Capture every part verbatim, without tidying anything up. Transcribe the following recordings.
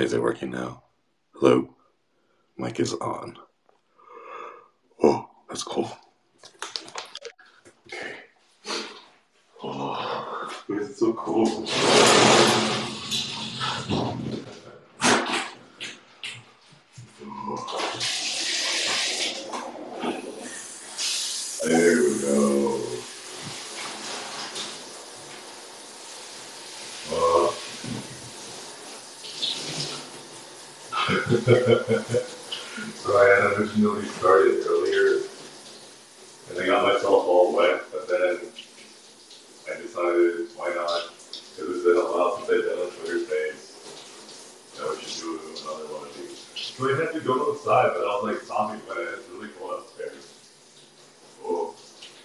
Is it working now? Hello? Mic is on. Oh, that's cool. Okay. Oh, it's so cool. There we go. Oh. So I had originally started earlier, and I got myself all wet, but then I decided, why not? Because it's been a while since I've done a Twitter space. I should do another one of these. So I had to go outside, but I was like stopping, but it's really cold upstairs. Oh.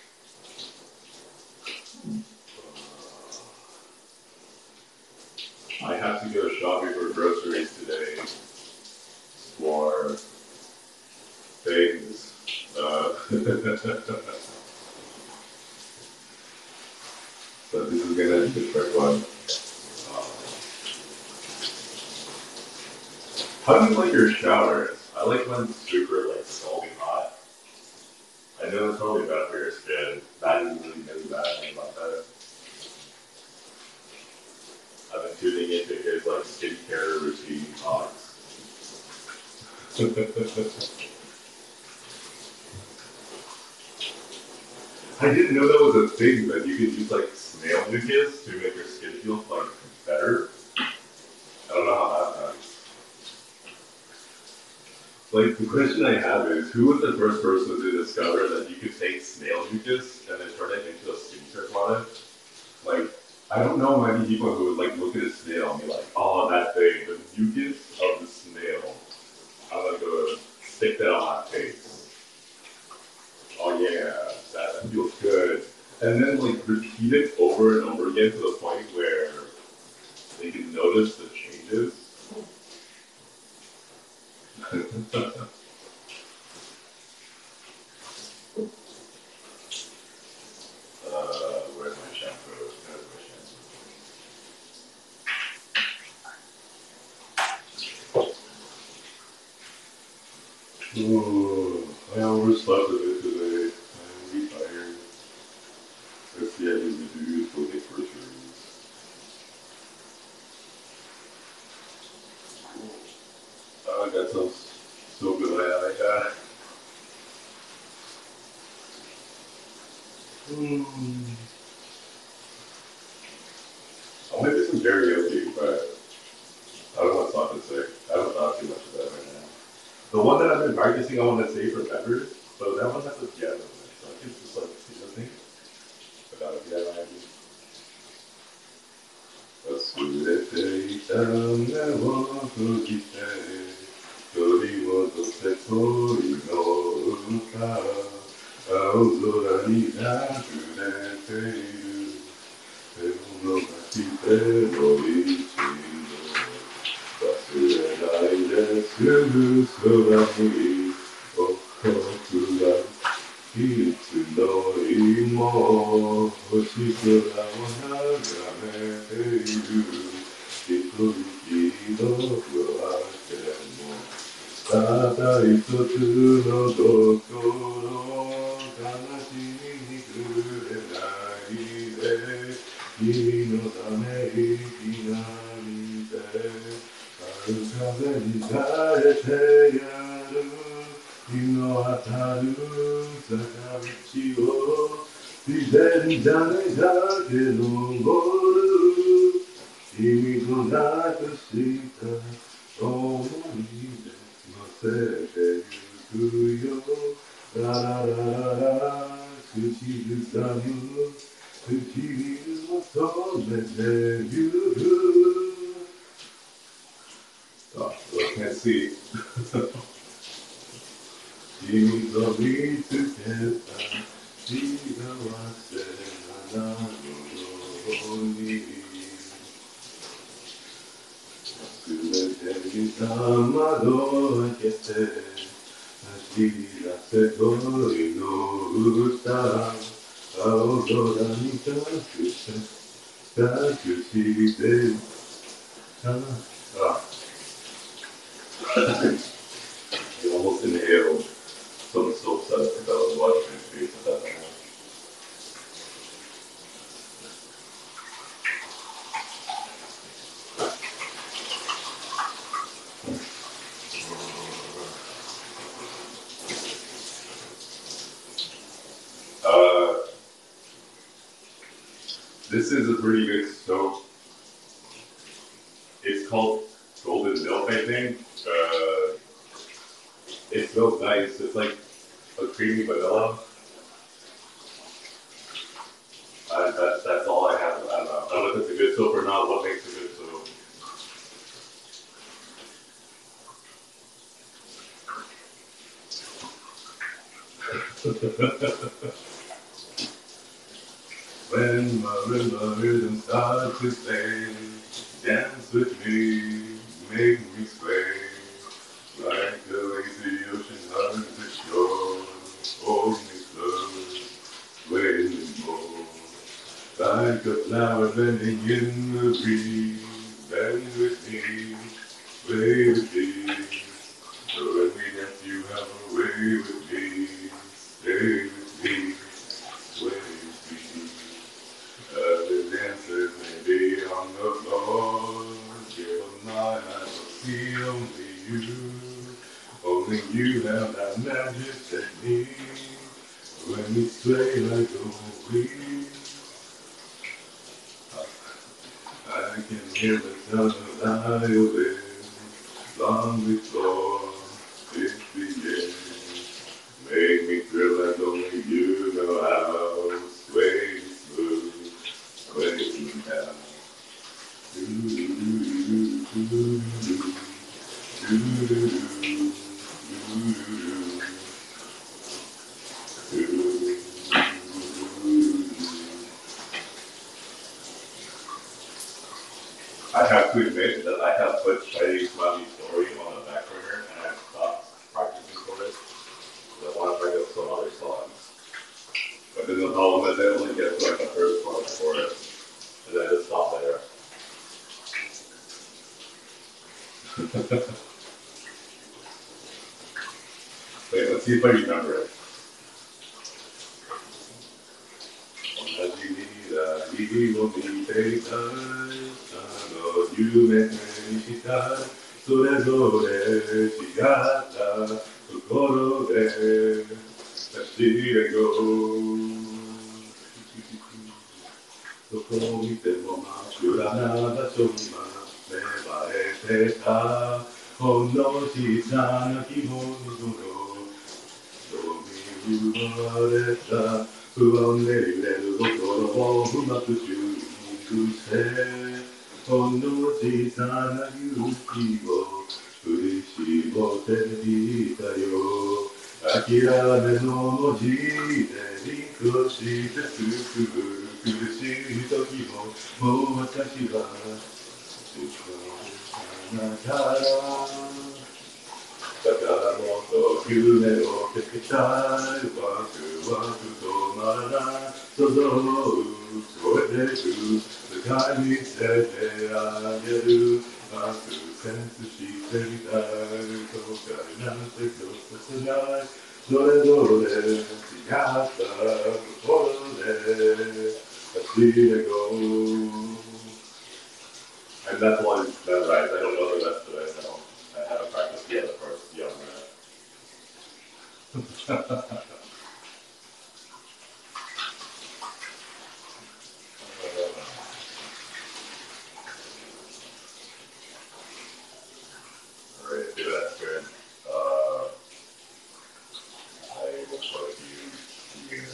I have to go shopping for groceries today for things. Uh, so this is gonna be the quick one. Uh, how do you like your showers? I like when it's super like scalding hot. I know it's probably bad for your skin. That is really really bad thing about that. I've been tuning into his like skincare routine talks. I didn't know that was a thing that you could use like snail mucus to make your skin feel like better. I don't know how that happens. Like the question I have is, who was the first person to discover that you could take snail mucus and then turn it into a skincare product? Like, I don't know many people who would like look at a snail and be like, oh, that thing, the mucus of the snail. I'm gonna go stick that on my face. Oh yeah, that, that feels good. And then like repeat it over and over again to the point where they can notice the changes. Uh, where's my shampoo? There's my shampoo. Ooh, I overslept a bit today. I'm really tired. Let's see, I need to do for the groceries. Oh, I got some so good. I like that. Mm. I'll make this some karaoke, but I don't want to talk to say. I don't talk too much about that right now. The one that I've been practicing, I want to say for members, but that one has a piano in it, so I can just like sing the thing without a piano idea. 忘れていた目を閉じて取り戻せ恋の歌青空に溢れている手を伸ばしてもう一度忘れないですぐそばに僕がいつの日も星空を眺めている一人きりの夜明けもただ一つの心悲しみに触れないで君のため息がみて春風に耐えてやる日の当たる坂道を自然じゃねだけ登る君となくした思い出乗せてゆくよラララララ口ずさむ唇を染めてゆく Oh, I can't see. 君と見つけた幸せなのに忘れていた窓を開けて走り出せ恋の歌青空に託して託してああ You almost inhaled some soap suds because I was watching his face at that time. Uh, this is a pretty good soap. It's called Golden Milk, I think. Uh, it smells nice. It's like a creamy vanilla. Uh, that's that's all I have. I don't know. I don't know if it's a good soap or not. What makes a good soap? When Marimba rhythm starts to play, dance with me, make me sway, like the lazy ocean hugs the shore, hold me close, sway me more, like a flower bending in the breeze, bend with me, sway with me, so when we dance you have a way with me, stay with me, sway with me. Other dancers may be on the floor, give them my eyes will see only you. Only you have that magic technique. When we sway like a weed, I can hear the sound of violin long before it begins. Make me thrill like only you know how. Sway me smooth, sway me down. Do do do do do do do do do. I have to admit that I have put Shiny Smiley Story on the back burner and I've stopped practicing for it. I want to practice some other songs. But then the problem is I only get to like the first part for it. And then I just stop there. Wait, let's see if I remember it. 同じ未来を見ていたいあの夢にしたいそれぞれ違ったところで立ち上がるどこを見ても真っ暗な場所に芽生えてたほんの小さな希望の海に奪われた不安で揺れる心をうまく修復してほんの小さな勇気を振り絞っていたよ諦めの文字でリンクをしてすくむ苦しい時ももう私はあなただからもっと夢を消したいワクワク止まらない想像を超えてく世界見せてあげるアクセンスしてみたい後悔なんて一つないそれぞれ違ったところで立ち上がる And that's one memorized. I don't know the rest, but I know. I haven't practiced the other parts beyond that. Alright, do that's good. Uh, I will put you here.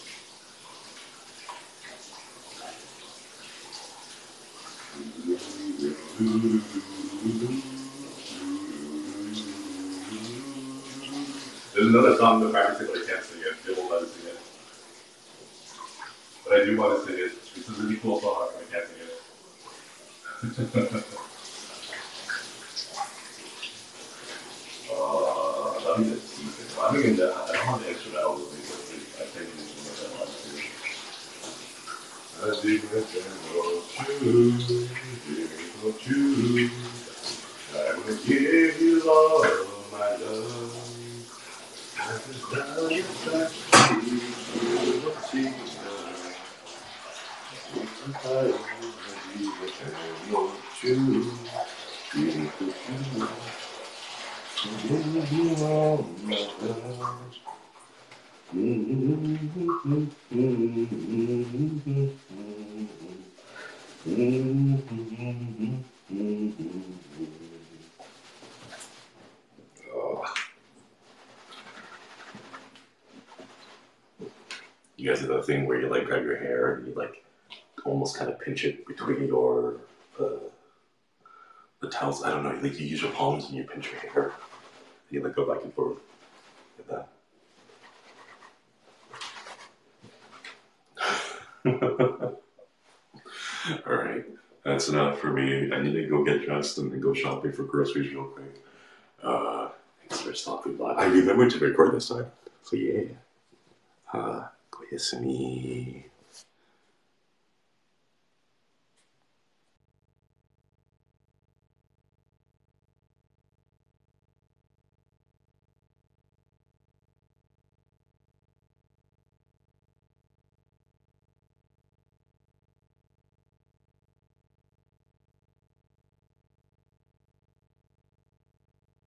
There's another song that practically but I can't sing it. They won't let me sing it. But I do want to sing it. This is a really cool song and I can't sing it. uh, let me just see it. I think in the, I don't have the instrumental with me, but I think it's instrumental one too. I did not know you, did not you. I gonna give you all my love. I can tell you that she's I'm tired of you, but you're true. Beautiful true. I'm giving you all my love. Oh. You guys do that thing where you like grab your hair and you like almost kind of pinch it between your uh, the towels. I don't know. Like you use your palms and you pinch your hair. And you like go back and forth like that. All right, that's enough for me. I need to go get dressed and then go shopping for groceries real quick. Uh, thanks for stopping by. I remembered to record this time, so yeah. Uh, go yes me.